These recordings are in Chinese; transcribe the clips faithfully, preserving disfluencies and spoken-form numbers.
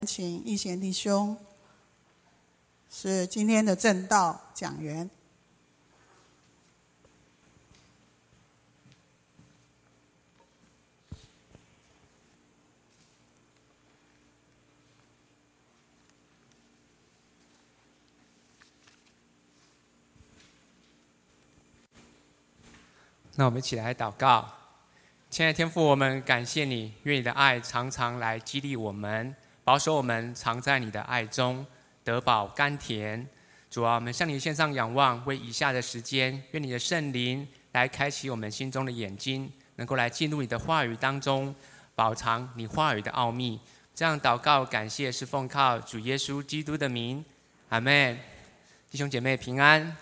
请义贤弟兄是今天的正道讲员。 那我们一起来祷告。亲爱的天父，我们感谢你，愿你的爱常常来激励我们，保守我们常在你的爱中得饱甘甜。主啊，我们向你献上仰望，为以下的时间，愿你的圣灵来开启我们心中的眼睛，能够来进入你的话语当中，饱尝你话语的奥秘。这样祷告感谢是奉靠主耶稣基督的名，阿们。弟兄姐妹平安。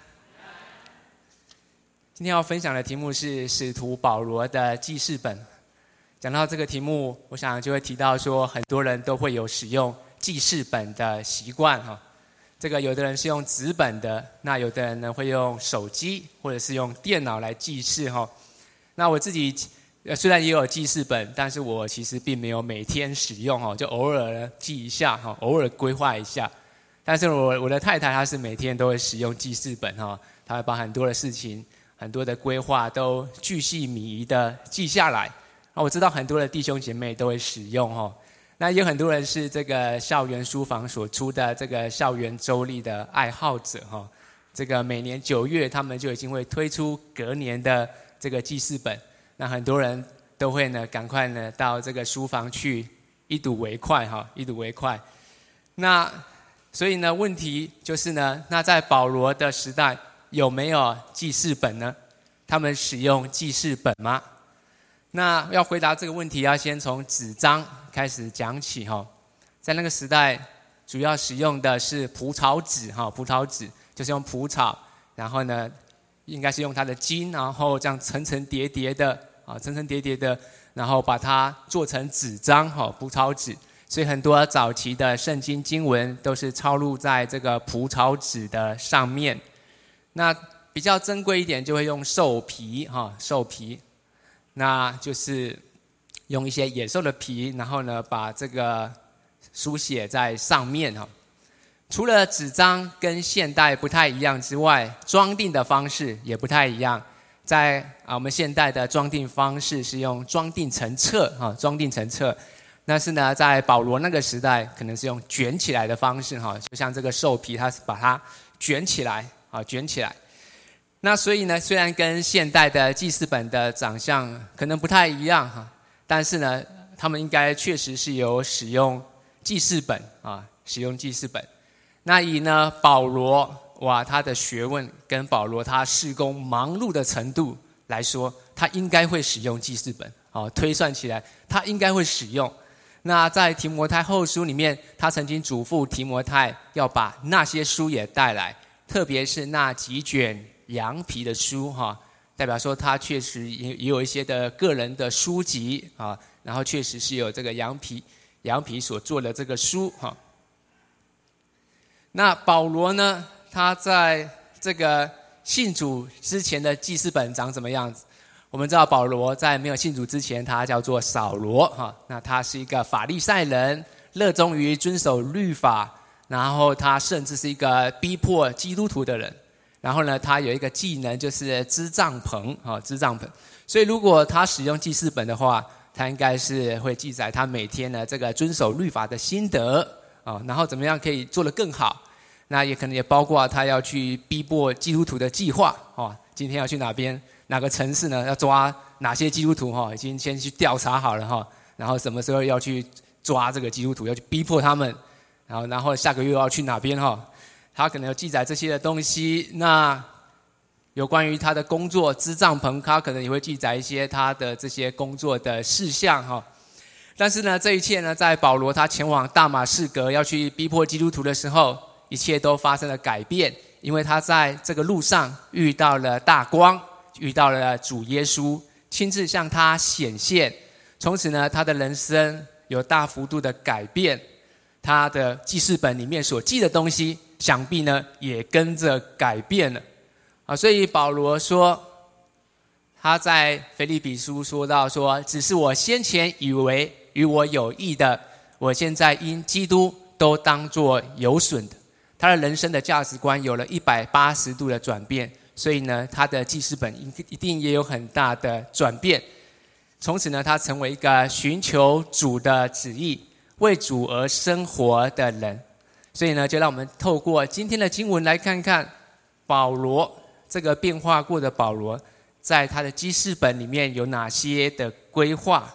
今天要分享的题目是使徒保罗的记事本。讲到这个题目，我想就会提到说，很多人都会有使用记事本的习惯哈。这个有的人是用纸本的，那有的人呢会用手机或者是用电脑来记事哈。那我自己虽然也有记事本，但是我其实并没有每天使用哈，就偶尔记一下哈，偶尔规划一下。但是我我的太太她是每天都会使用记事本哈，她会把很多的事情、很多的规划都巨细靡遗的记下来。我知道很多的弟兄姐妹都会使用哦。那有很多人是这个校园书房所出的这个校园周历的爱好者哈。这个每年九月他们就已经会推出隔年的这个记事本，那很多人都会呢赶快呢到这个书房去一睹为快哈，一睹为快。那所以呢问题就是呢，那在保罗的时代有没有记事本呢？他们使用记事本吗？那要回答这个问题，要先从纸张开始讲起哈。在那个时代，主要使用的是蒲草纸哈，蒲草纸就是用蒲草，然后呢，应该是用它的茎，然后这样层层叠叠的啊，层层叠叠的，然后把它做成纸张哈，蒲草纸。所以很多早期的圣经经文都是抄录在这个蒲草纸的上面。那比较珍贵一点，就会用兽皮哈，兽皮。那就是用一些野兽的皮，然后呢，把这个书写在上面哈。除了纸张跟现代不太一样之外，装订的方式也不太一样。在啊，我们现代的装订方式是用装订成册哈，装订成册。但是呢，在保罗那个时代，可能是用卷起来的方式哈，就像这个兽皮，它是把它卷起来啊，卷起来。那所以呢，虽然跟现代的记事本的长相可能不太一样哈，但是呢，他们应该确实是有使用记事本啊，使用记事本。那以呢保罗哇，他的学问跟保罗他事工忙碌的程度来说，他应该会使用记事本啊，推算起来他应该会使用。那在提摩太后书里面，他曾经嘱咐提摩太要把那些书也带来，特别是那几卷羊皮的书哈，代表说他确实也也有一些的个人的书籍啊，然后确实是有这个羊皮羊皮所做的这个书哈。那保罗呢，他在这个信主之前的记事本长什么样子？我们知道保罗在没有信主之前，他叫做扫罗哈，那他是一个法利赛人，热衷于遵守律法，然后他甚至是一个逼迫基督徒的人。然后呢，他有一个技能就是织帐篷啊，织帐篷。所以如果他使用记事本的话，他应该是会记载他每天呢这个遵守律法的心得啊，然后怎么样可以做得更好。那也可能也包括他要去逼迫基督徒的计划啊，今天要去哪边哪个城市呢？要抓哪些基督徒哈？已经先去调查好了哈，然后什么时候要去抓这个基督徒，要去逼迫他们，然后然后下个月要去哪边哈？他可能有记载这些的东西。那有关于他的工作织帐篷，他可能也会记载一些他的这些工作的事项哈。但是呢，这一切呢，在保罗他前往大马士革要去逼迫基督徒的时候，一切都发生了改变，因为他在这个路上遇到了大光，遇到了主耶稣，亲自向他显现。从此呢，他的人生有大幅度的改变，他的记事本里面所记的东西，想必呢也跟着改变了啊。所以保罗说，他在腓立比书说到说，只是我先前以为与我有益的， 我现在因基督都当作有损的。他的人生的价值观有了一百八十度的转变，所以呢，他的记事本一定也有很大的转变。从此呢，他成为一个寻求主的旨意、为主而生活的人。所以呢，就让我们透过今天的经文来看看保罗，这个变化过的保罗，在他的记事本里面有哪些的规划。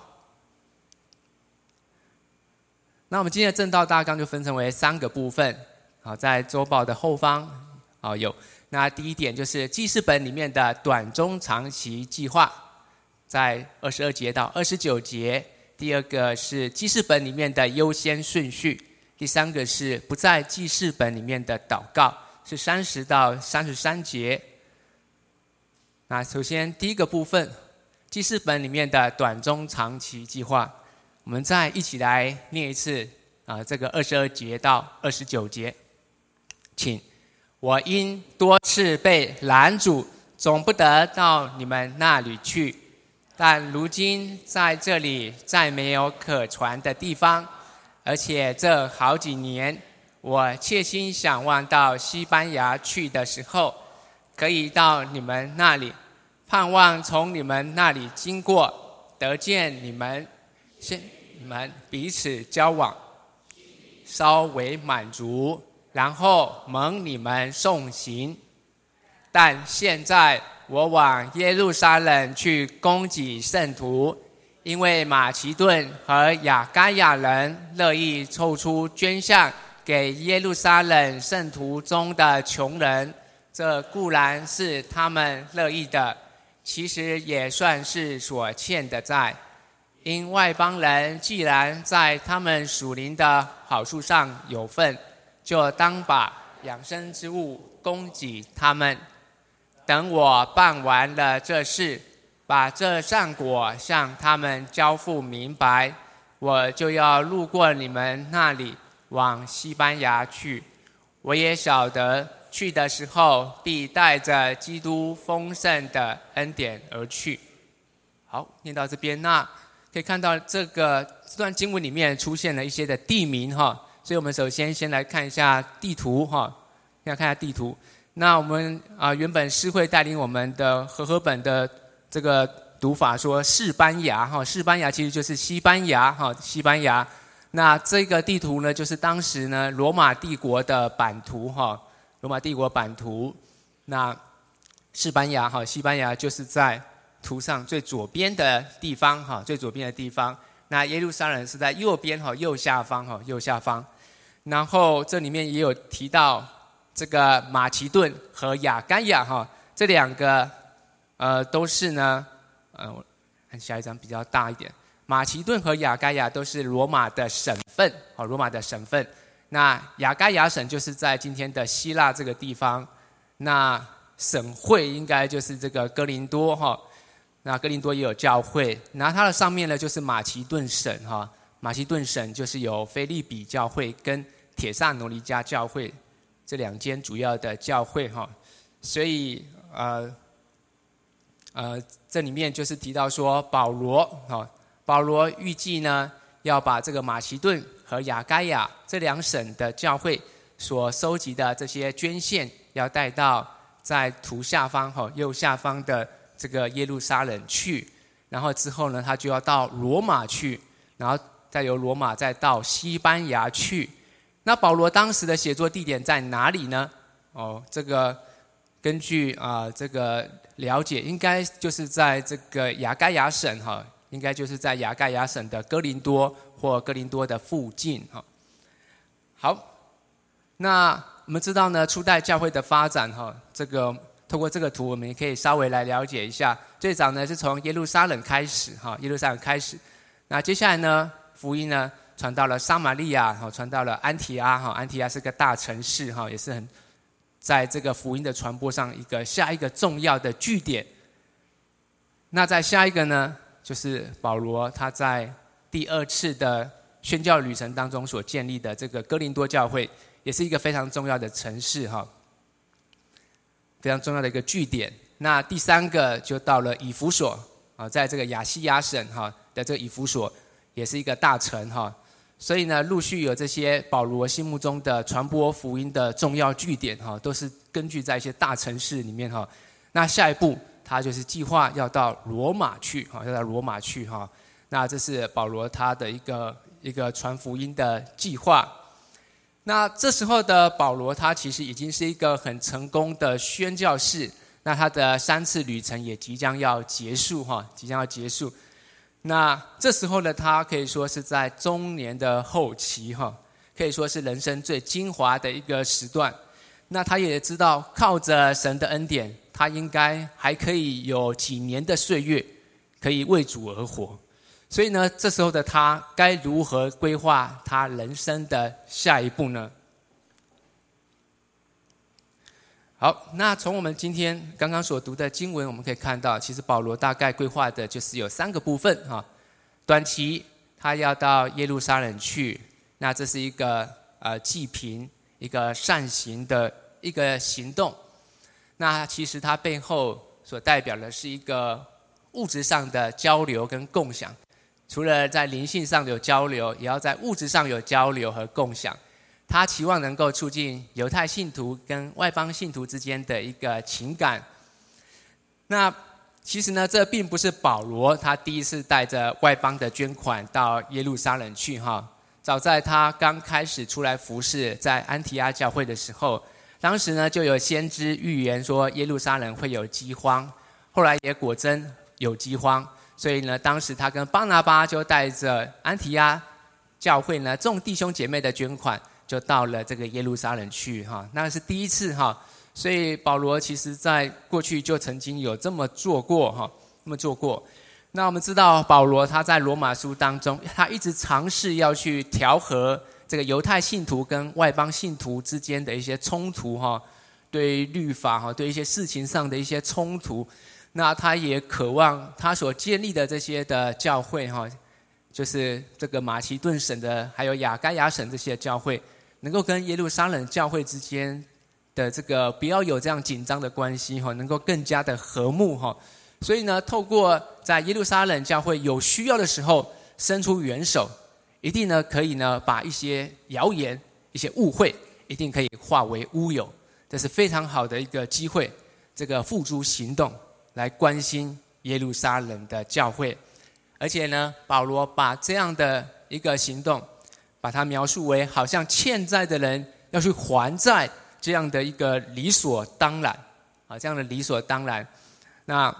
那我们今天的正道大纲就分成为三个部分。好，在周报的后方好有。那第一点就是记事本里面的短中长期计划，在二十二节到二十九节。第二个是记事本里面的优先顺序。第三个是不在记事本里面的祷告，是三十到三十三节。那首先第一个部分，记事本里面的短中长期计划，我们再一起来念一次啊，这个二十二节到二十九节，请。我因多次被拦阻，总不得到你们那里去，但如今在这里再没有可传的地方，而且这好几年，我切心想望到西班牙去的时候，可以到你们那里，盼望从你们那里经过，得见你们，先你们彼此交往，稍微满足，然后蒙你们送行。但现在我往耶路撒冷去供给圣徒，因为马其顿和亚该亚人乐意凑出捐项给耶路撒冷圣徒中的穷人，这固然是他们乐意的，其实也算是所欠的债。因外邦人既然在他们属灵的好处上有份，就当把养生之物供给他们。等我办完了这事，把这善果向他们交付明白，我就要路过你们那里，往西班牙去。我也晓得去的时候必带着基督丰盛的恩典而去。好，念到这边，那可以看到这个这段经文里面出现了一些的地名哈，所以我们首先先来看一下地图哈，先看一下地图。那我们啊、呃、原本诗会带领我们的和合本的这个读法说士班牙哈，士班牙其实就是西班牙哈，西班牙。那这个地图呢，就是当时呢罗马帝国的版图哈，罗马帝国版图。那士班牙哈，西班牙就是在图上最左边的地方哈，最左边的地方。那耶路撒冷是在右边哈，右下方哈，右下方。然后这里面也有提到这个马其顿和亚该亚哈，这两个呃都是呢，呃，我看下一张比较大一点。马其顿和亚该亚都是罗马的省份，好，罗马的省份。那亚该亚省就是在今天的希腊这个地方，那省会应该就是这个哥林多哈。那哥林多也有教会，然后它的上面呢就是马其顿省哈，马其顿省就是有腓立比教会跟帖撒罗尼迦教会这两间主要的教会哈，所以呃呃这里面就是提到说保罗哈，保罗预计呢要把这个马其顿和亚该亚这两省的教会所收集的这些捐献，要带到在图下方哈右下方的这个耶路撒冷去，然后之后呢，他就要到罗马去，然后再由罗马再到西班牙去。那保罗当时的写作地点在哪里呢？哦，这个根据啊、呃、这个了解，应该就是在这个亚该亚省哈，应该就是在亚该亚省的哥林多或哥林多的附近哈。好，那我们知道呢，初代教会的发展哈，这个透过这个图，我们也可以稍微来了解一下。最早呢是从耶路撒冷开始哈，耶路撒冷开始。那接下来呢，福音呢传到了撒玛利亚，传到了安提阿哈，安提阿是个大城市哈，也是很在这个福音的传播上一个下一个重要的据点。那在下一个呢，就是保罗他在第二次的宣教旅程当中所建立的这个哥林多教会，也是一个非常重要的城市哈，非常重要的一个据点。那第三个就到了以弗所啊，在这个亚细亚省哈的这个以弗所，也是一个大城哈。 所以呢，陆续有这些保罗心目中的传播福音的重要据点哈，都是根据在一些大城市里面哈。那下一步他就是计划要到罗马去哈，要到罗马去哈。那这是保罗他的一个一个传福音的计划。那这时候的保罗他其实已经是一个很成功的宣教士，那他的三次旅程也即将要结束哈，即将要结束。那这时候呢，他可以说是在中年的后期哈，可以说是人生最精华的一个时段。那他也知道靠着神的恩典，他应该还可以有几年的岁月可以为主而活。所以呢，这时候的他该如何规划他人生的下一步呢？好，那从我们今天刚刚所读的经文，我们可以看到，其实保罗大概规划的就是有三个部分哈。短期他要到耶路撒冷去，那这是一个呃济贫、一个善行的一个行动。那其实它背后所代表的是一个物质上的交流跟共享。除了在灵性上有交流，也要在物质上有交流和共享。他期望能够促进犹太信徒跟外邦信徒之间的一个情感。那其实呢，这并不是保罗他第一次带着外邦的捐款到耶路撒冷去哈。早在他刚开始出来服侍在安提阿教会的时候，当时呢就有先知预言说耶路撒冷会有饥荒，后来也果真有饥荒。所以呢，当时他跟巴拿巴就带着安提阿教会呢众弟兄姐妹的捐款，就到了这个耶路撒冷去哈，那是第一次哈。所以保罗其实在过去就曾经有这么做过哈，这么做过。那我们知道保罗他在罗马书当中，他一直尝试要去调和这个犹太信徒跟外邦信徒之间的一些冲突哈，对律法哈，对一些事情上的一些冲突。那他也渴望他所建立的这些的教会哈，就是这个马其顿省的还有亚该亚省这些教会，能够跟耶路撒冷教会之间的这个不要有这样紧张的关系哈，能够更加的和睦哈。所以呢，透过在耶路撒冷教会有需要的时候伸出援手，一定呢可以呢把一些谣言、一些误会，一定可以化为乌有。这是非常好的一个机会，这个付诸行动来关心耶路撒冷的教会。而且呢，保罗把这样的一个行动，把它描述为好像欠债的人要去还债这样的一个理所当然啊，这样的理所当然。那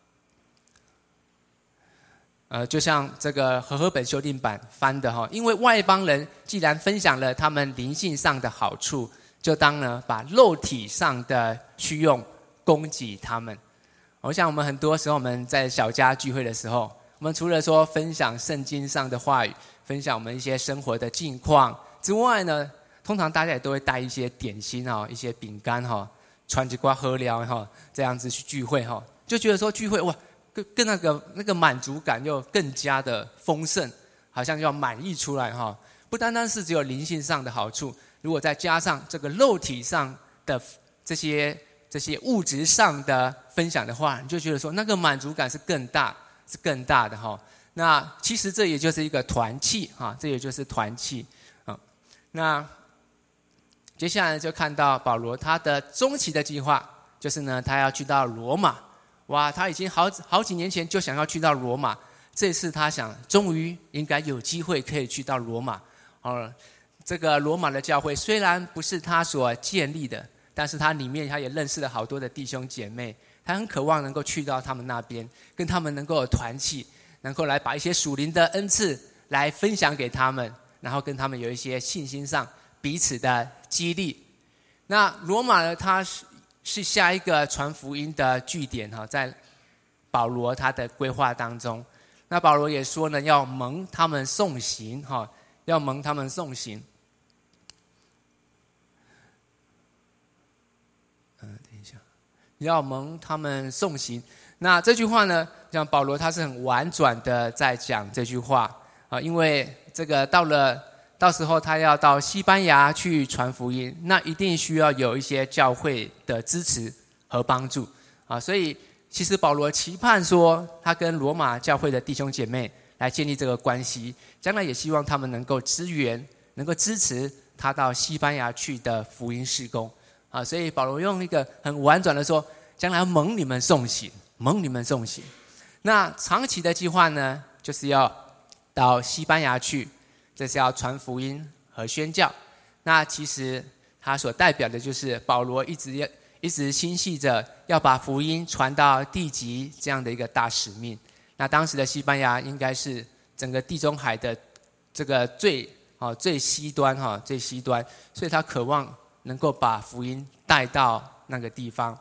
呃，就像这个和合本修订版翻的哈，因为外邦人既然分享了他们灵性上的好处，就当呢把肉体上的需用供给他们。我想我们很多时候我们在小家聚会的时候，我们除了说分享圣经上的话语，分享我们一些生活的近况之外呢，通常大家也都会带一些点心啊，一些饼干哈，穿几瓜喝聊哈，这样子去聚会哈，就觉得说聚会哇，更更那个那个满足感又更加的丰盛，好像要满溢出来哈。不单单是只有灵性上的好处，如果再加上这个肉体上的这些这些物质上的分享的话，你就觉得说那个满足感是更大，是更大的哈。那其实这也就是一个团契哈，这也就是团契啊。那接下来就看到保罗他的中期的计划，就是呢他要去到罗马。哇，他已经好好几年前就想要去到罗马，这次他想终于应该有机会可以去到罗马。哦，这个罗马的教会虽然不是他所建立的，但是他里面他也认识了好多的弟兄姐妹，他很渴望能够去到他们那边，跟他们能够有团契，能够来把一些属灵的恩赐来分享给他们，然后跟他们有一些信心上彼此的激励。那罗马呢，它是是下一个传福音的据点哈，在保罗他的规划当中。那保罗也说呢，要蒙他们送行哈，要蒙他们送行。嗯，等一下，要蒙他们送行。那这句话呢，像保罗他是很婉转的在讲这句话啊，因为这个到了。到时候他要到西班牙去传福音，那一定需要有一些教会的支持和帮助啊。所以其实保罗期盼说，他跟罗马教会的弟兄姐妹来建立这个关系，将来也希望他们能够支援，能够支持他到西班牙去的福音事工啊。所以保罗用一个很婉转的说，将来蒙你们送行，蒙你们送行。那长期的计划呢，就是要到西班牙去，这是要传福音和宣教。那其实他所代表的就是保罗一直一直心系着要把福音传到地极这样的一个大使命。那当时的西班牙应该是整个地中海的这个最哦最西端哈最西端，所以他渴望能够把福音带到那个地方。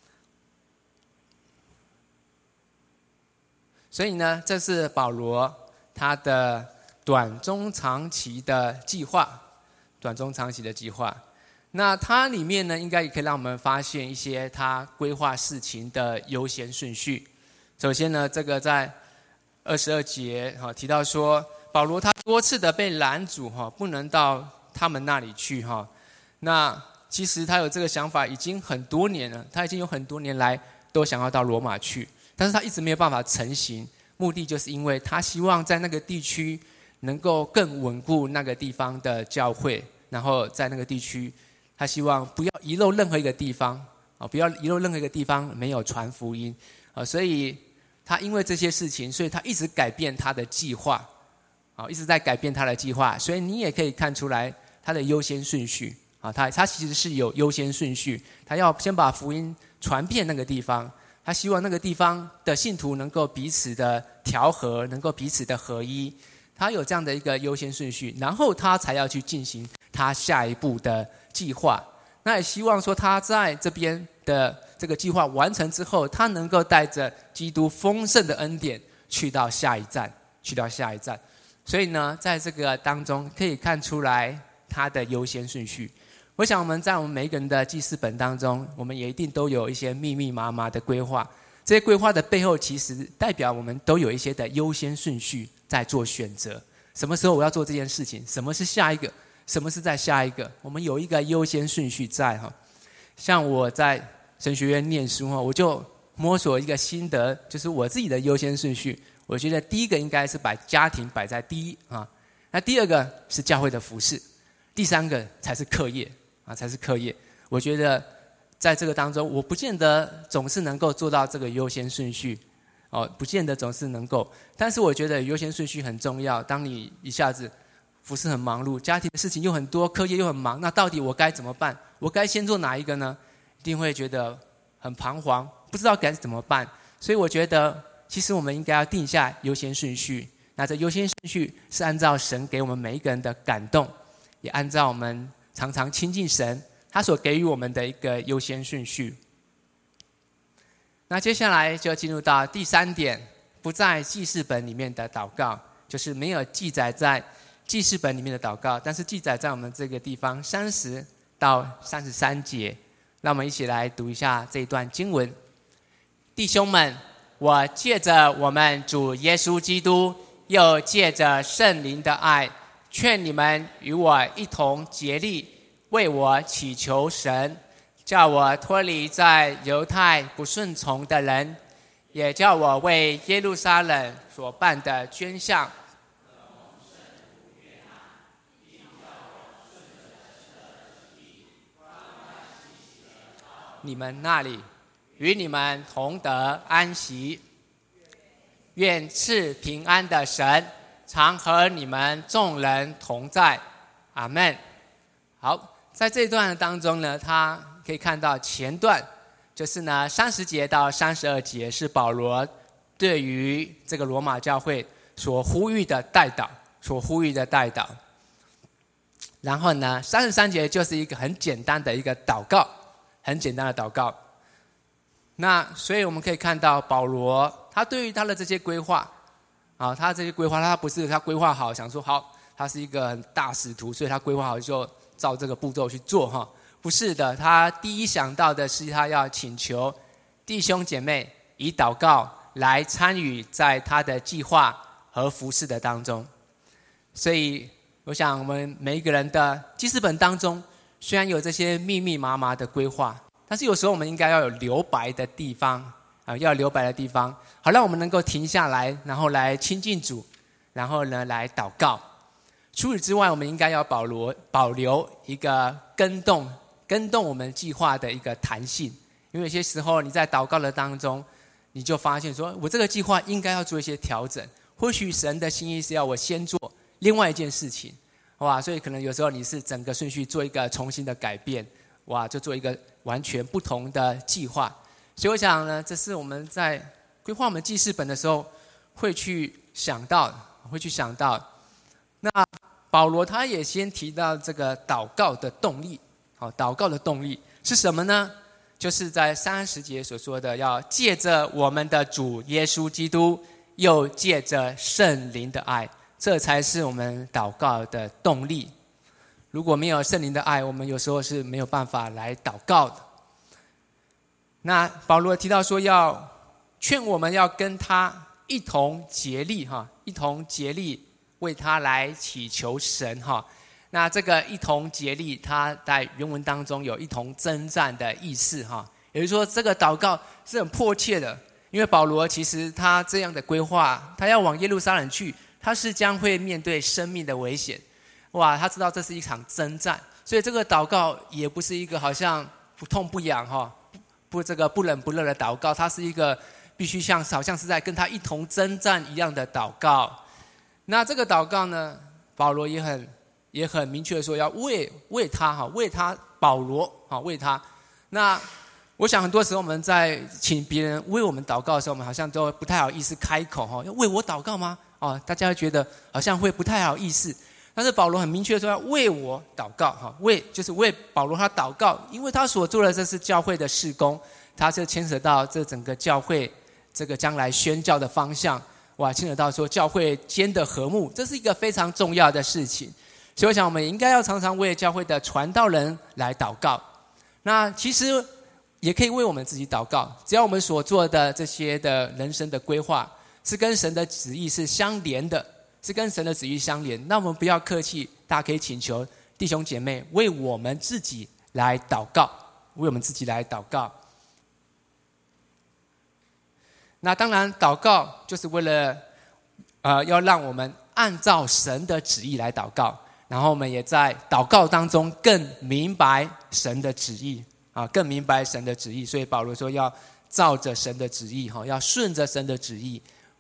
所以呢，这是保罗他的短中长期的计划，短中长期的计划。那它里面呢，应该也可以让我们发现一些他规划事情的优先顺序。首先呢，这个在二十二节哈提到说，保罗他多次的被拦阻哈，不能到他们那里去哈。那其实他有这个想法已经很多年了，他已经有很多年来都想要到罗马去，但是他一直没有办法成行。目的就是因为他希望在那个地区能够更稳固那个地方的教会，然后在那个地区，他希望不要遗漏任何一个地方啊，不要遗漏任何一个地方没有传福音啊，所以他因为这些事情，所以他一直改变他的计划啊，一直在改变他的计划，所以你也可以看出来他的优先顺序啊，他他其实是有优先顺序，他要先把福音传遍那个地方。他希望那个地方的信徒能够彼此的调和，能够彼此的合一，他有这样的一个优先顺序，然后他才要去进行他下一步的计划。那也希望说他在这边的这个计划完成之后，他能够带着基督丰盛的恩典去到下一站，去到下一站。所以呢，在这个当中可以看出来他的优先顺序。我想我们在我们每一个人的记事本当中，我们也一定都有一些密密麻麻的规划。这些规划的背后，其实代表我们都有一些的优先顺序在做选择。什么时候我要做这件事情？什么是下一个？什么是在下一个？我们有一个优先顺序在哈。像我在神学院念书哈，我就摸索一个心得，就是我自己的优先顺序。我觉得第一个应该是把家庭摆在第一啊，那第二个是教会的服事，第三个才是课业。啊，才是课业。我觉得在这个当中，我不见得总是能够做到这个优先顺序，哦，不见得总是能够。但是我觉得优先顺序很重要。当你一下子服事很忙碌，家庭的事情又很多，课业又很忙，那到底我该怎么办？我该先做哪一个呢？一定会觉得很彷徨，不知道该怎么办。所以我觉得，其实我们应该要定下优先顺序。那这优先顺序是按照神给我们每一个人的感动，也按照我们常常亲近神，他所给予我们的一个优先顺序。那接下来就进入到第三点，不在记事本里面的祷告，就是没有记载在记事本里面的祷告，但是记载在我们这个地方三十到三十三节。让我们一起来读一下这一段经文。弟兄们，我借着我们主耶稣基督，又借着圣灵的爱，劝你们与我一同竭力，为我祈求神，叫我脱离在犹太不顺从的人，也叫我为耶路撒冷所办的捐项，你们那里与你们同得安息。愿赐平安的神常和你们众人同在，阿们。好，在这段当中呢，他可以看到前段就是呢三十节到三十二节是保罗对于这个罗马教会所呼吁的代祷，所呼吁的代祷。然后呢，三十三节就是一个很简单的一个祷告，很简单的祷告。那所以我们可以看到保罗他对于他的这些规划啊，他这些规划他不是他规划好想说好他是一个很大使徒，所以他规划好就照这个步骤去做哈，不是的，他第一想到的是他要请求弟兄姐妹以祷告来参与在他的计划和服事的当中。所以我想我们每一个人的记事本当中虽然有这些密密麻麻的规划，但是有时候我们应该要有留白的地方啊，要有留白的地方，好让我们能够停下来，然后来亲近主， 然后呢来祷告。除此之外，我们应该要保留保留一个跟动跟动我们计划的一个弹性，因为有些时候你在祷告的当中，你就发现说，我这个计划应该要做一些调整，或许神的心意是要我先做另外一件事情，哇，所以可能有时候你是整个顺序做一个重新的改变，哇，就做一个完全不同的计划。所以我想呢，这是我们在规划我们记事本的时候会去想到，会去想到。那保罗他也先提到这个祷告的动力，好，祷告的动力是什么呢？就是在三十节所说的，要借着我们的主耶稣基督，又借着圣灵的爱，这才是我们祷告的动力。如果没有圣灵的爱，我们有时候是没有办法来祷告的。那保罗提到说，要劝我们要跟他一同竭力，哈，一同竭力为他来祈求神，哈。那这个一同竭力，他在原文当中有一同征战的意思，哈。也就是说，这个祷告是很迫切的，因为保罗其实他这样的规划，他要往耶路撒冷去，他是将会面对生命的危险，哇，他知道这是一场征战，所以这个祷告也不是一个好像不痛不痒，哈，不这个不冷不热的祷告，它是一个必须像好像是在跟他一同征战一样的祷告。那这个祷告呢，保罗也很也很明确的说，要为为他哈，为他保罗哈，为他。那我想很多时候我们在请别人为我们祷告的时候，我们好像都不太好意思开口哈，要为我祷告吗？哦，大家会觉得好像会不太好意思。但是保罗很明确的说，要为我祷告哈，为就是为保罗他祷告，因为他所做的这是教会的事工，他是牵扯到这整个教会这个将来宣教的方向，哇，牵扯到说教会间的和睦，这是一个非常重要的事情。所以我想我们应该要常常为教会的传道人来祷告。那其实也可以为我们自己祷告，只要我们所做的这些的人生的规划是跟神的旨意是相连的，是跟神的旨意相连，那我们不要客气，大家可以请求弟兄姐妹为我们自己来祷告，为我们自己来祷告。那当然祷告就是为了呃，要让我们按照神的旨意来祷告，然后我们也在祷告当中更明白神的旨意啊，更明白神的旨意。所以保罗说要照着神的旨意，要顺着神的旨意，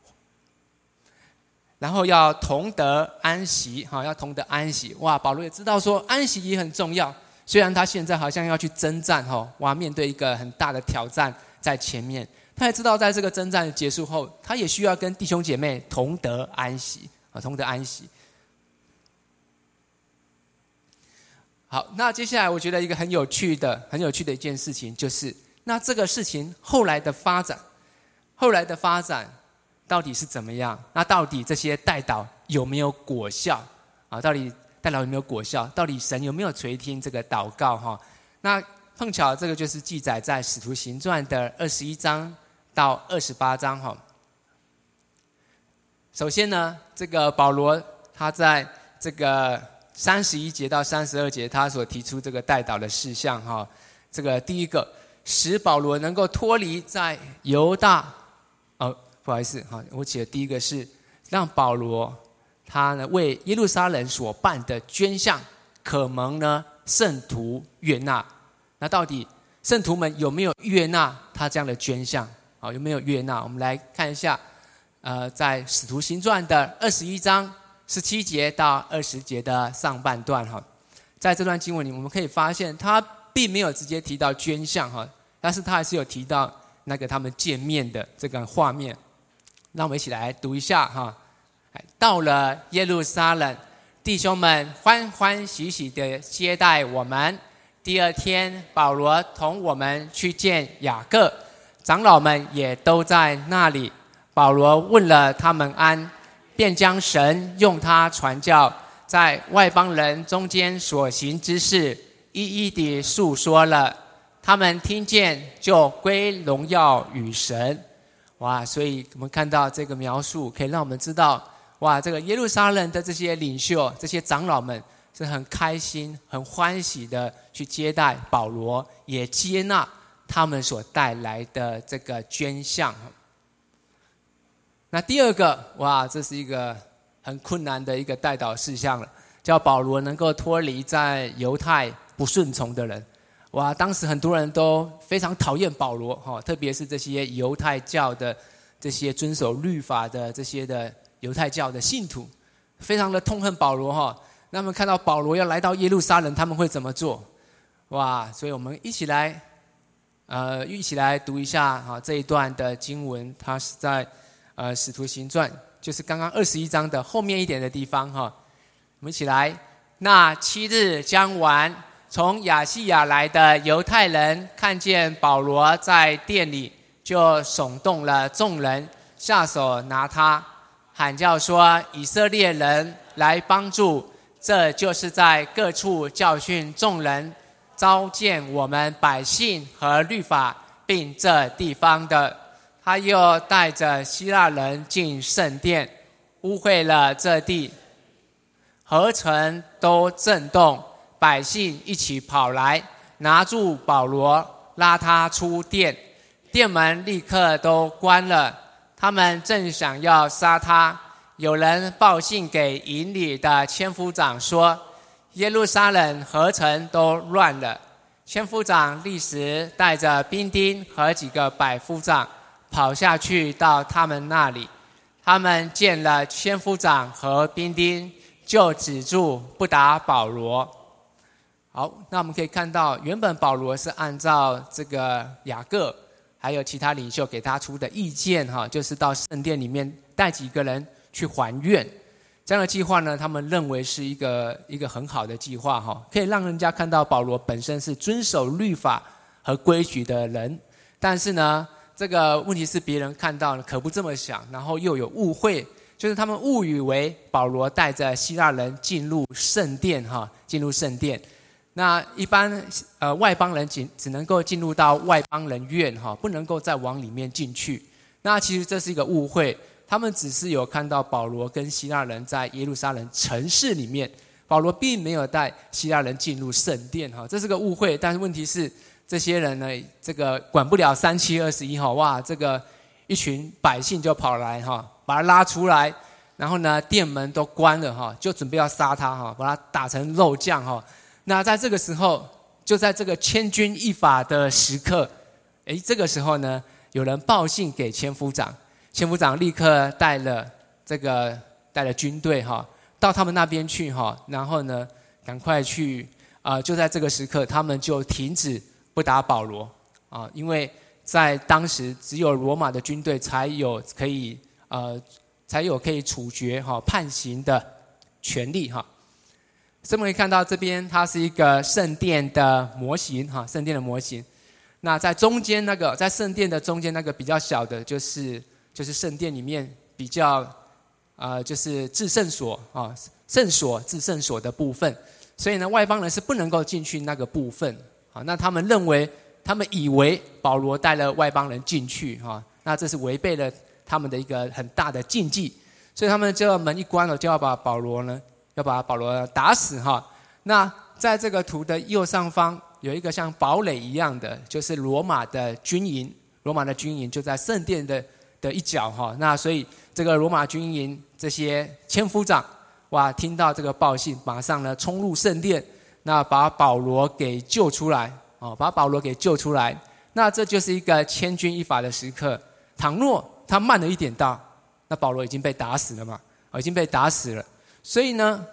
然后要同得安息，要同得安息。哇，保罗也知道说安息也很重要，虽然他现在好像要去征战，哇，面对一个很大的挑战在前面，他也知道在这个征战结束后，他也需要跟弟兄姐妹同得安息，同得安息。好，那接下来我觉得一个很有趣的、很有趣的一件事情，就是那这个事情后来的发展，后来的发展到底是怎么样？那到底这些代祷有没有果效啊？到底代祷有没有果效？到底神有没有垂听这个祷告？哈，那碰巧这个就是记载在《使徒行传》的二十一章到二十八章哈。首先呢，这个保罗他在这个三十一节到三十二节，他所提出这个代祷的事项哈。这个第一个，使保罗能够脱离在犹大，哦，不好意思哈，我写的第一个是让保罗他呢为耶路撒冷所办的捐项，可蒙呢圣徒悦纳。那到底圣徒们有没有悦纳他这样的捐项？好，有没有悦纳？我们来看一下，呃，在使徒行传的二十一章十七节到二十节的上半段哈，在这段经文里，我们可以发现他并没有直接提到捐项哈，但是他还是有提到那个他们见面的这个画面。让我们一起来读一下哈。到了耶路撒冷，弟兄们欢欢喜喜地接待我们。第二天，保罗同我们去见雅各，长老们也都在那里。保罗问了他们安，便将神用他传教在外邦人中间所行之事一一地述说了。他们听见，就归荣耀与神。哇，所以我们看到这个描述，可以让我们知道，哇，这个耶路撒冷的这些领袖、这些长老们是很开心、很欢喜的去接待保罗，也接纳他们所带来的这个捐项。那第二个，哇，这是一个很困难的一个代祷事项了，叫保罗能够脱离在犹太不顺从的人。哇，当时很多人都非常讨厌保罗，特别是这些犹太教的这些遵守律法的这些的犹太教的信徒，非常的痛恨保罗哈。那么看到保罗要来到耶路撒冷，他们会怎么做？哇！所以我们一起来，呃，一起来读一下哈这一段的经文，它是在呃《使徒行传》，就是刚刚二十一章的后面一点的地方哈。我们一起来。那七日将完，从亚细亚来的犹太人看见保罗在殿里，就耸动了众人，下手拿他，喊叫说：“以色列人来帮助！”这就是在各处教训众人，召见我们百姓和律法，并这地方的。他又带着希腊人进圣殿，污秽了这地，合城都震动，百姓一起跑来，拿住保罗，拉他出殿，殿门立刻都关了。他们正想要杀他，有人报信给营里的千夫长说，耶路撒冷合城都乱了。千夫长立时带着兵丁和几个百夫长跑下去到他们那里。他们见了千夫长和兵丁，就止住不打保罗。好，那我们可以看到，原本保罗是按照这个雅各还有其他领袖给他出的意见哈，就是到圣殿里面带几个人去还愿。这样的计划呢，他们认为是一个一个很好的计划哈，可以让人家看到保罗本身是遵守律法和规矩的人。但是呢，这个问题是别人看到可不这么想，然后又有误会，就是他们误以为保罗带着希腊人进入圣殿哈，进入圣殿。那一般呃外邦人只只能够进入到外邦人院哈，不能够再往里面进去。那其实这是一个误会。他们只是有看到保罗跟希腊人在耶路撒冷城市里面，保罗并没有带希腊人进入圣殿哈，这是个误会。但是问题是，这些人呢，这个管不了三七二十一哈，哇，这个一群百姓就跑来哈，把他拉出来，然后呢，殿门都关了哈，就准备要杀他哈，把他打成肉酱哈。那在这个时候，就在这个千钧一发的时刻，哎，这个时候呢，有人报信给千夫长。千夫长立刻带了这个带了军队哈，到他们那边去哈，然后呢，赶快去啊、呃！就在这个时刻，他们就停止不打保罗啊，因为在当时只有罗马的军队才有可以呃才有可以处决哈判刑的权利哈。所以我们可以看到这边它是一个圣殿的模型哈，圣殿的模型。那在中间那个在圣殿的中间那个比较小的，就是。就是圣殿里面比较，呃，就是至圣所啊，圣所至圣所的部分，所以呢，外邦人是不能够进去那个部分。好，那他们认为，他们以为保罗带了外邦人进去哈，那这是违背了他们的一个很大的禁忌，所以他们就门一关了，就要把保罗呢，要把保罗打死哈。那在这个图的右上方有一个像堡垒一样的，就是罗马的军营，罗马的军营就在圣殿的。的一角哈，那所以这个罗马军营这些千夫长，哇，听到这个报信，马上呢冲入圣殿，那把保罗给救出来，哦，把保罗给救出来。那这就是一个千钧一发的时刻。倘若他慢了一点到，那保罗已经被打死了嘛，哦，已经被打死了。所以呢，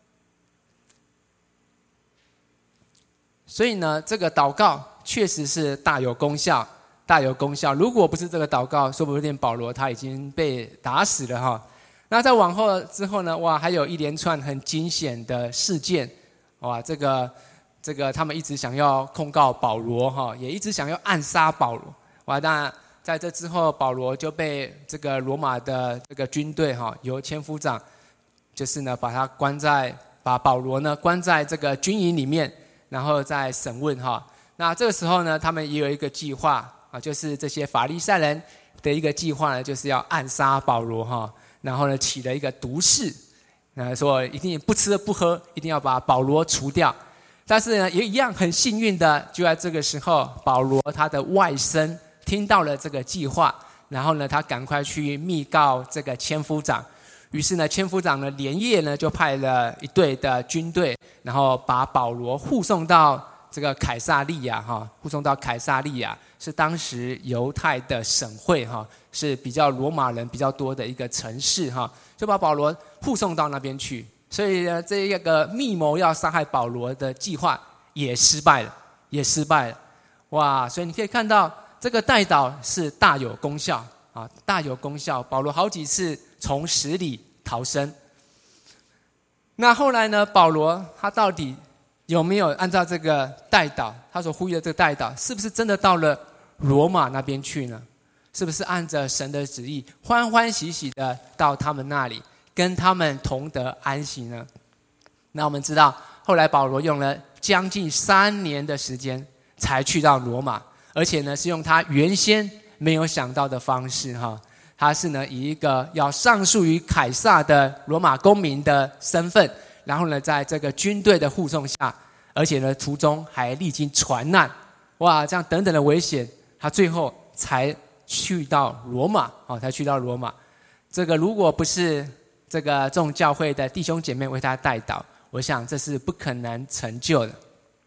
所以呢，这个祷告确实是大有功效。大有功效。如果不是这个祷告，说不定保罗他已经被打死了哈。那在往后之后呢，哇，还有一连串很惊险的事件，哇，这个这个他们一直想要控告保罗哈，也一直想要暗杀保罗。哇，那在这之后，保罗就被这个罗马的这个军队哈，由千夫长，就是呢把他关在把保罗呢关在这个军营里面，然后再审问哈。那这个时候呢，他们也有一个计划。啊，就是这些法利赛人的一个计划呢，就是要暗杀保罗哈，然后呢起了一个毒誓，呃说一定不吃不喝，一定要把保罗除掉。但是呢，也一样很幸运的，就在这个时候，保罗他的外甥听到了这个计划，然后呢，他赶快去密告这个千夫长， 于是呢，千夫长呢连夜呢就派了一队的军队，然后把保罗护送到这个凯撒利亚哈，护送到凯撒利亚是当时犹太的省会哈，是比较罗马人比较多的一个城市哈，就把保罗护送到那边去。所以呢，这一个密谋要杀害保罗的计划也失败了，也失败了。哇！所以你可以看到这个代祷是大有功效啊，大有功效。保罗好几次从死里逃生。那后来呢？保罗他到底有没有按照这个代祷，他所呼吁的这个代祷，是不是真的到了罗马那边去呢？是不是按着神的旨意，欢欢喜喜的到他们那里，跟他们同得安息呢？那我们知道，后来保罗用了将近三年的时间，才去到罗马，而且呢，是用他原先没有想到的方式哈。他是呢以一个要上诉于凯撒的罗马公民的身份，然后呢，在这个军队的护送下，而且呢，途中还历经船难，哇，这样等等的危险，他最后才去到罗马，哦，才去到罗马。这个如果不是这个众教会的弟兄姐妹为他代祷，我想这是不可能成就的。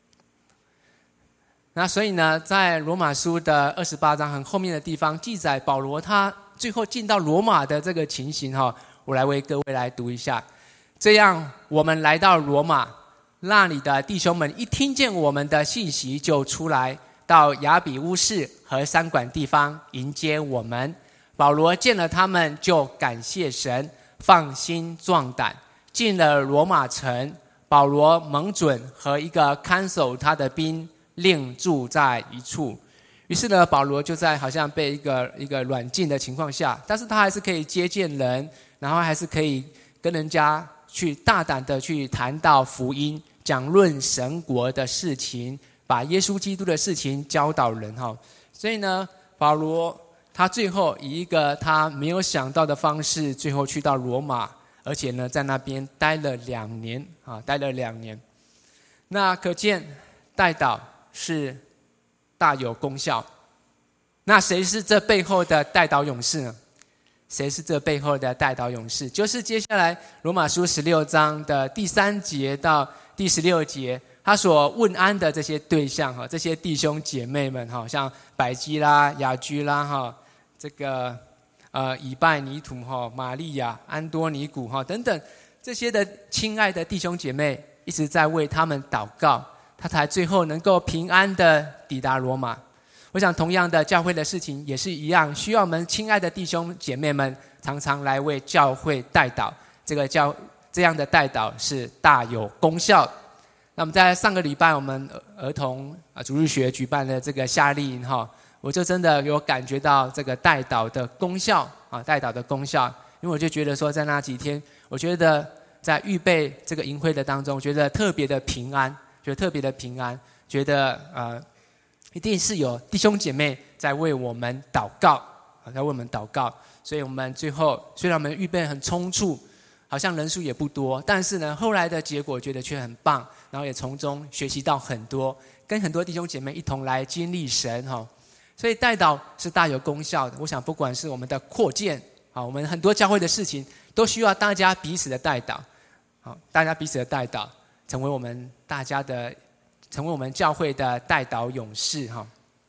那所以呢，在罗马书的二十八章很后面的地方记载保罗他最后进到罗马的这个情形哈，我来为各位来读一下。这样，我们来到罗马，那里的弟兄们一听见我们的信息，就出来到亚比乌市和三馆地方迎接我们。保罗见了他们，就感谢神，放心壮胆，进了罗马城。保罗蒙准和一个看守他的兵另住在一处。于是呢，保罗就在好像被一个一个软禁的情况下，但是他还是可以接见人，然后还是可以跟人家去大胆的去谈到福音，讲论神国的事情，把耶稣基督的事情教导人哈。所以呢，保罗他最后以一个他没有想到的方式，最后去到罗马，而且呢，在那边待了两年啊，待了两年。那可见代祷是大有功效。那谁是这背后的代祷勇士呢？谁是这背后的代祷勇士？就是接下来罗马书十六章的第三节到第十六节，他所问安的这些对象哈，这些弟兄姐妹们哈，像百基拉、雅居拉哈，这个呃以拜尼图哈、玛利亚、安多尼古哈等等这些的亲爱的弟兄姐妹，一直在为他们祷告，他才最后能够平安的抵达罗马。我想同样的，教会的事情也是一样，需要我们亲爱的弟兄姐妹们常常来为教会代祷。这个教这样的代祷是大有功效。那么在上个礼拜我们儿童啊主日学举办的这个夏令营哈，我就真的有感觉到这个代祷的功效啊，代祷的功效。因为我就觉得说，在那几天，我觉得在预备这个营会的当中，我觉得特别的平安，觉得特别的平安，觉得呃。一定是有弟兄姐妹在为我们祷告，在为我们祷告。所以我们最后虽然我们预备很匆促，好像人数也不多，但是呢，后来的结果觉得却很棒，然后也从中学习到很多，跟很多弟兄姐妹一同来经历神哈。所以代祷是大有功效的。我想不管是我们的扩建啊，我们很多教会的事情都需要大家彼此的代祷，好，大家彼此的代祷，成为我们大家的。成为我们教会的代祷勇士哈。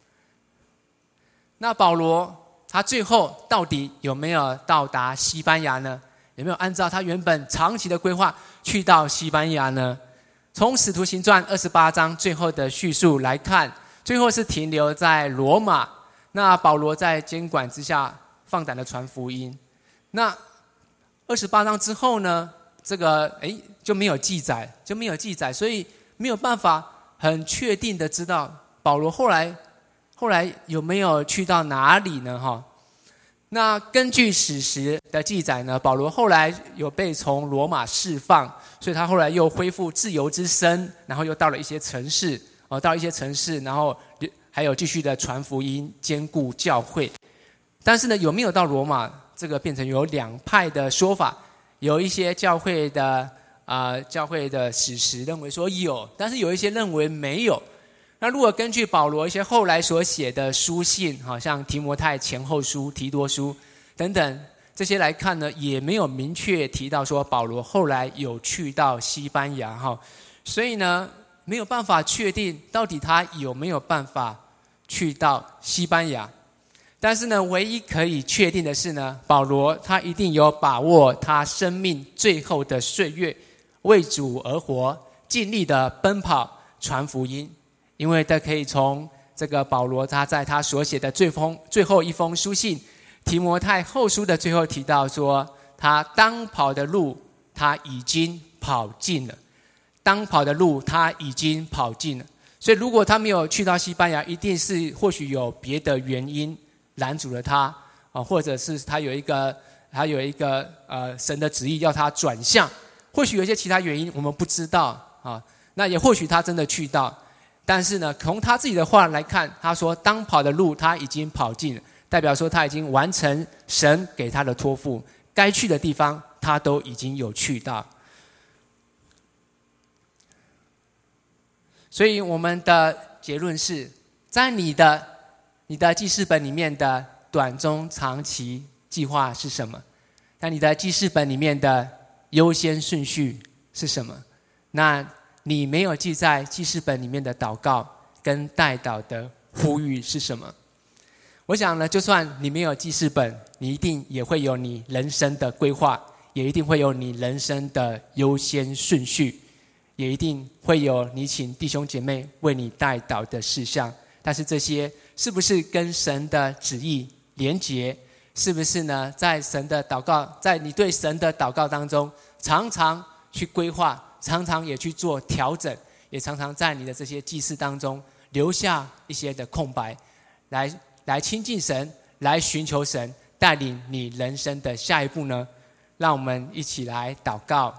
那保罗他最后到底有没有到达西班牙呢？有没有按照他原本长期的规划去到西班牙呢？从使徒行传二十八章最后的叙述来看，最后是停留在罗马。那保罗在监管之下放胆的传福音。那二十八章之后呢？这个哎就没有记载，就没有记载，所以没有办法很确定的知道保罗后来后来有没有去到哪里呢？哈，那根据史实的记载呢，保罗后来有被从罗马释放，所以他后来又恢复自由之身，然后又到了一些城市，哦，到了一些城市，然后还有继续的传福音，兼顾教会。但是呢，有没有到罗马，这个变成有两派的说法，有一些教会的。啊、呃，教会的史实认为说有，但是有一些认为没有。那如果根据保罗一些后来所写的书信，好像提摩太前后书、提多书等等， 这些来看呢，也没有明确提到说保罗后来有去到西班牙哈，所以呢，没有办法确定到底他有没有办法去到西班牙。但是呢，唯一可以确定的是呢，保罗他一定有把握他生命最后的岁月，为主而活，尽力的奔跑传福音。因为他可以从这个保罗他在他所写的最封最后一封书信提摩太后书的最后提到说，他当跑的路他已经跑尽了，当跑的路他已经跑尽了。所以如果他没有去到西班牙，一定是或许有别的原因拦阻了他，或者是他有一个他有一个呃神的旨意要他转向，或许有一些其他原因我们不知道啊。那也或许他真的去到，但是呢，从他自己的话来看，他说当跑的路他已经跑尽了，代表说他已经完成神给他的托付，该去的地方他都已经有去到。所以我们的结论是，在你的你的记事本里面的短中长期计划是什么？在你的记事本里面的优先顺序是什么？那你没有记在记事本里面的祷告跟代祷的呼吁是什么？我想呢，就算你没有记事本，你一定也会有你人生的规划，也一定会有你人生的优先顺序，也一定会有你请弟兄姐妹为你代祷的事项。但是这些是不是跟神的旨意连结？是不是呢？在神的祷告，在你对神的祷告当中，常常去规划，常常也去做调整，也常常在你的这些记事当中留下一些的空白，来来亲近神，来寻求神带领你人生的下一步呢？让我们一起来祷告。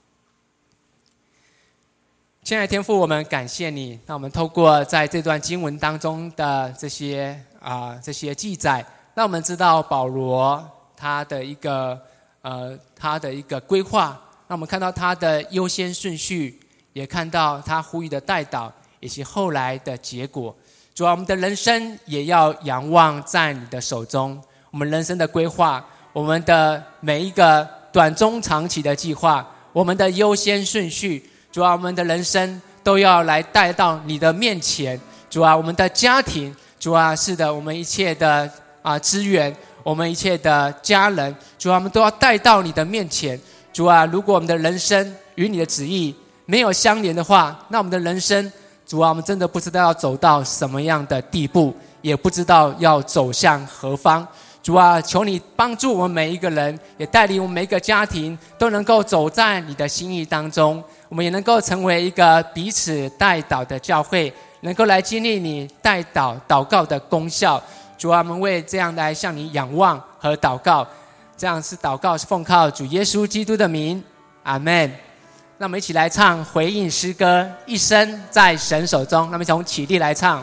亲爱的天父，我们感谢你。那我们透过在这段经文当中的这些啊、呃、这些记载，让我们知道保罗他的一个呃他的一个规划，让我们看到他的优先顺序，也看到他呼吁的代祷，以及后来的结果。主啊，我们的人生也要仰望在你的手中。我们人生的规划，我们的每一个短中长期的计划，我们的优先顺序，主啊，我们的人生都要来带到你的面前。主啊，我们的家庭，主啊，是的，我们一切的啊资源，我们一切的家人，主啊，我们都要带到你的面前。主啊，如果我们的人生与你的旨意没有相连的话，那我们的人生，主啊，我们真的不知道要走到什么样的地步，也不知道要走向何方。主啊，求你帮助我们每一个人，也带领我们每一个家庭都能够走在你的心意当中，我们也能够成为一个彼此代祷的教会，能够来经历你代祷祷告的功效。主啊，我们为这样来向你仰望和祷告，这样是祷告是奉靠主耶稣基督的名，阿们。那我们一起来唱回应诗歌《一生在神手中》。那么从起立来唱。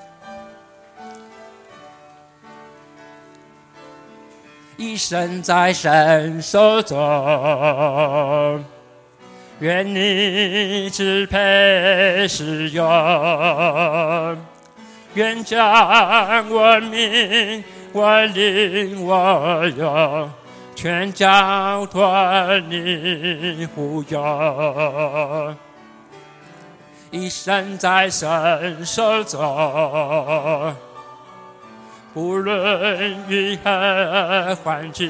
一生在神手中，愿你支配使用，愿将我命我灵我用，全交托你护佑。一生在神手中，无论于何环境，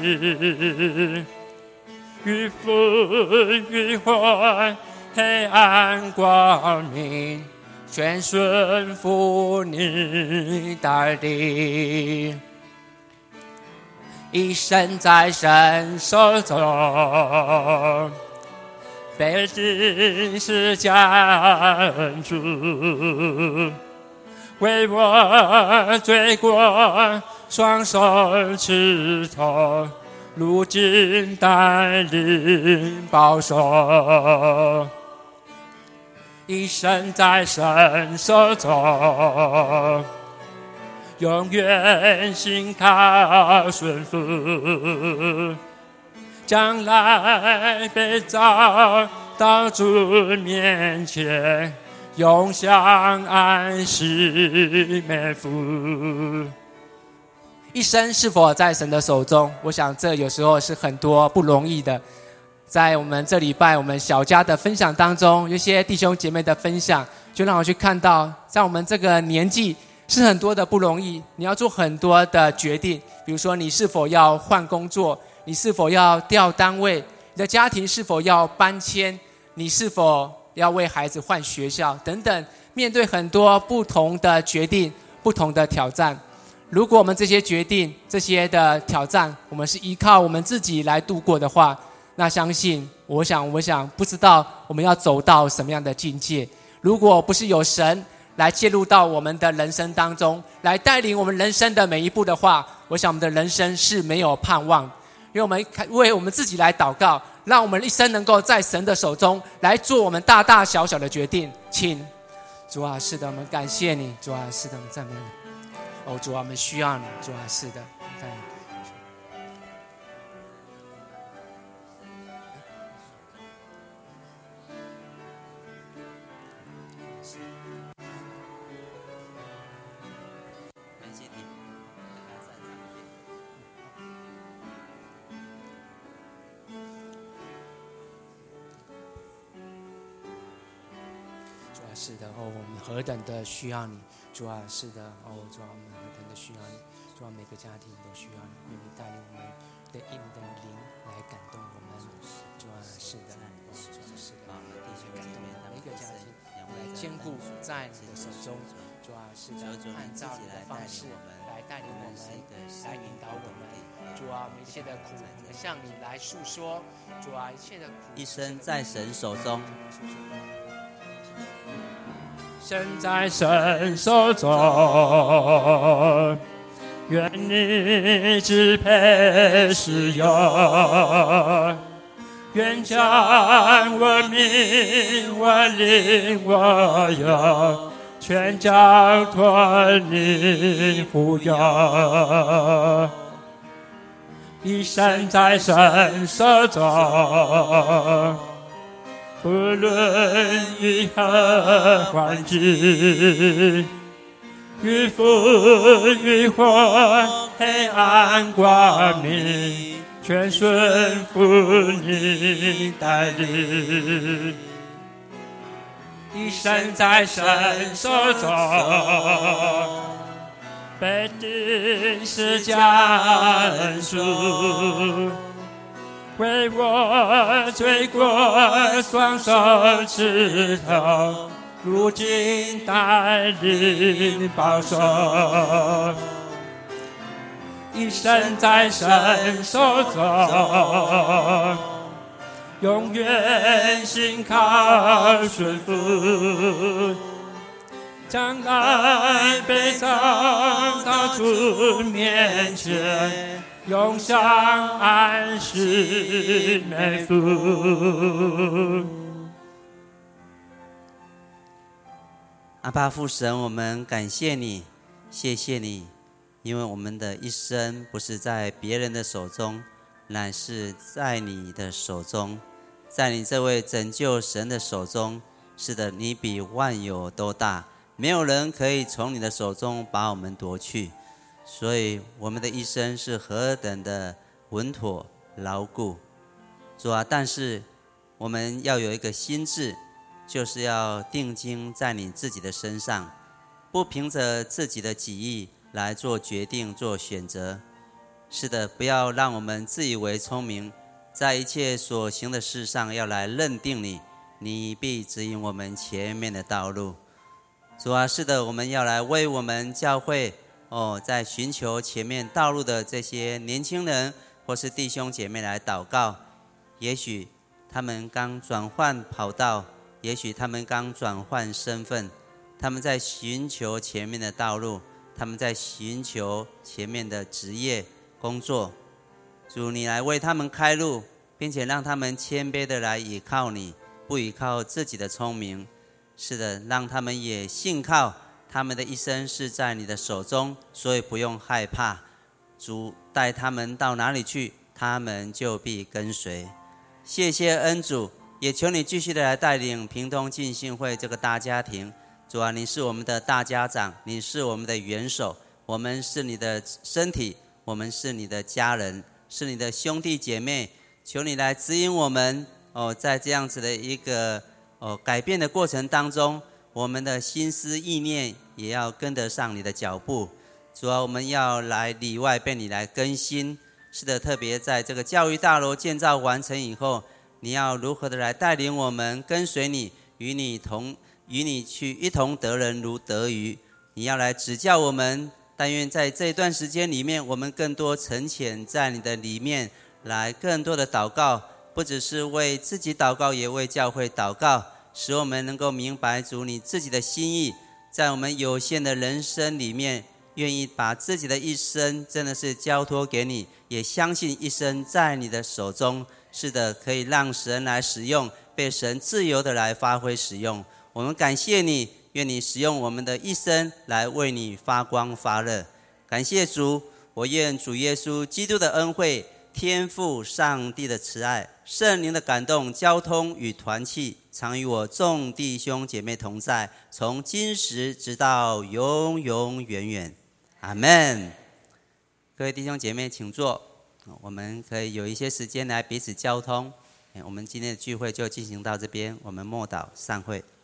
于风于火，黑暗光明，全顺服你带领。一生在神手中，背定是家恩主，为我罪过双手持头，如今带领保守。一生在神手中，永远信靠顺服，将来被召到主面前，永享安息美福。 一生是否在神的手中？我想这有时候是很多不容易的。在我们这礼拜我们小家的分享当中，有些弟兄姐妹的分享，就让我去看到，在我们这个年纪是很多的不容易，你要做很多的决定，比如说你是否要换工作，你是否要调单位，你的家庭是否要搬迁，你是否要为孩子换学校等等，面对很多不同的决定，不同的挑战。如果我们这些决定，这些的挑战，我们是依靠我们自己来度过的话，那相信我想我想不知道我们要走到什么样的境界。如果不是有神来介入到我们的人生当中，来带领我们人生的每一步的话，我想我们的人生是没有盼望。因为我们为我们自己来祷告，让我们一生能够在神的手中来做我们大大小小的决定。请主啊，是的，我们感谢你。主啊，是的，我们赞美你。哦，主啊，我们需要你。主啊，是的，赞美你。是的，哦，我们何等的需要你，主啊，是的，哦，主啊，我们何等的需要你，主啊，每个家庭都需要你，愿你带领我们的应的灵来感动我们，主啊，是的，哦，主啊，是的，弟兄感动每一个家庭来坚固在你的手中，主啊，是的，按照你的方式来带领我们，来引导我们，主啊，我们一切的苦，我们向你来诉说，主啊，一切的苦， 一生在神手中。 身在神手中，愿你支配使用，愿将我命、我灵、我有，全交托你护佑。一生在神手中，不论于何环境，与风与火，黑暗光明，全顺服你带领。一生在神手中，被定是加恩赎，为我罪过双手指头，如今带领保守。一生在神手中，永远信靠顺服，将来悲伤到主面前，永享安息美福。 阿爸父神，我们感谢你，谢谢你，因为我们的一生不是在别人的手中，乃是在你的手中，在你这位拯救神的手中。是的，你比万有都大，没有人可以从你的手中把我们夺去。所以我们的一生是何等的稳妥牢固，主啊！但是我们要有一个心志，就是要定睛在你自己的身上，不凭着自己的己意来做决定做选择。是的，不要让我们自以为聪明，在一切所行的事上要来认定你，你必指引我们前面的道路。主啊，是的，我们要来为我们教会哦，在寻求前面道路的这些年轻人或是弟兄姐妹来祷告。也许他们刚转换跑道，也许他们刚转换身份，他们在寻求前面的道路，他们在寻求前面的职业工作。主，你来为他们开路，并且让他们谦卑的来倚靠你，不倚靠自己的聪明。是的，让他们也信靠他们的一生是在你的手中，所以不用害怕。主带他们到哪里去，他们就必跟随。谢谢恩主，也求你继续的来带领屏东浸信会这个大家庭。主啊，你是我们的大家长，你是我们的元首， 我们是你的身体，我们是你的家人，是你的兄弟姐妹。求你来指引我们哦，在这样子的一个哦改变的过程当中，我们的心思意念也要跟得上你的脚步。主啊，我们要来里外被你来更新。是的，特别在这个教育大楼建造完成以后，你要如何的来带领我们跟随你，与你同与你去一同得人如得鱼。你要来指教我们，但愿在这一段时间里面，我们更多沉潜在你的里面，来更多的祷告，不只是为自己祷告，也为教会祷告，使我们能够明白主你自己的心意，在我们有限的人生里面，愿意把自己的一生真的是交托给你，也相信一生在你的手中。是的，可以让神来使用，被神自由的来发挥使用。我们感谢你，愿你使用我们的一生来为你发光发热。感谢主，我愿主耶稣基督的恩惠、天父上帝的慈爱、圣灵的感动、交通与团契，常与我众弟兄姐妹同在，从今时直到永永远远。阿们。各位弟兄姐妹请坐，我们可以有一些时间来彼此交通。我们今天的聚会就进行到这边，我们默祷散会。